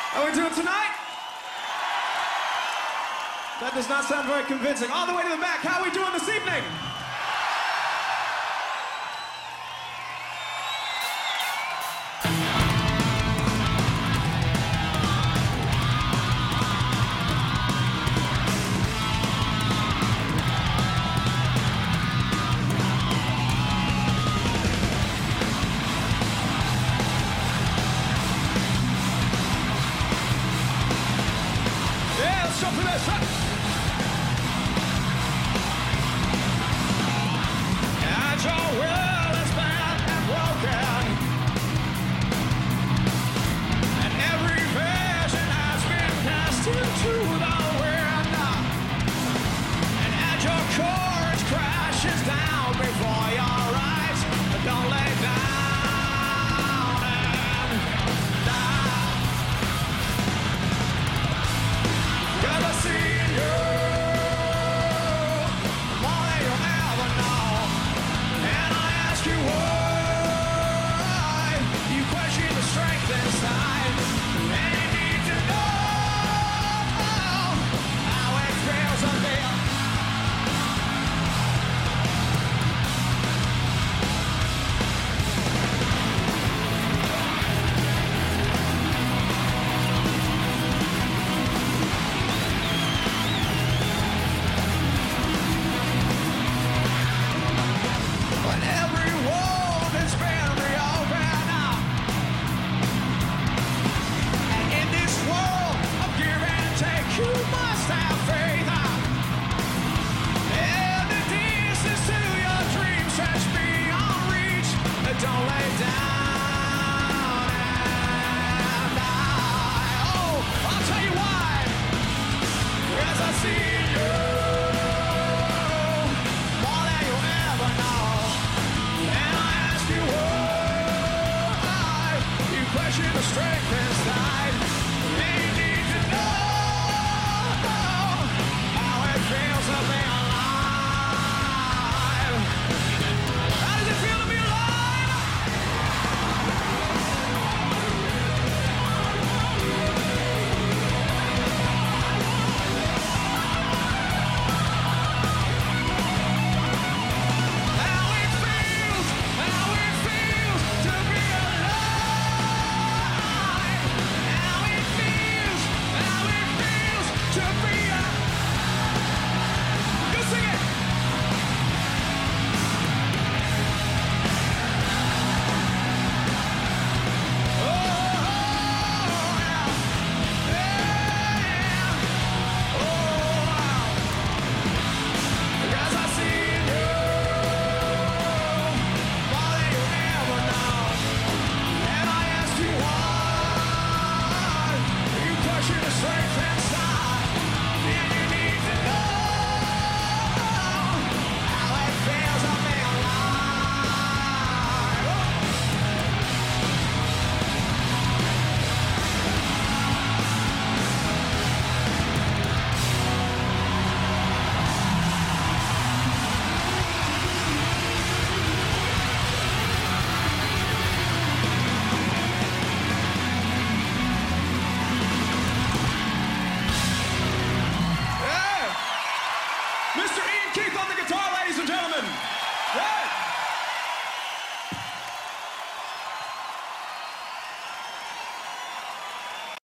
How are we doing tonight? That does not sound very convincing. All the way to the back, how are we doing this evening? Yeah, let's jump to this. And your will is bad and broken, and every vision has been cast into the wind, and as your courage crashes down before your eyes, don't lay down and die. 'Cause I see in you more than you'll ever know. And I ask you why you question the strength inside. And you need to know how it feels to be. When every wound has been reopened, and in this world of give and take, you must have faith. And the distance to your dreams stretch beyond reach. Don't lay down and die. Oh, I'll tell you why. 'Cause I see in you more than you'll ever know. And I ask you why you question the strength inside.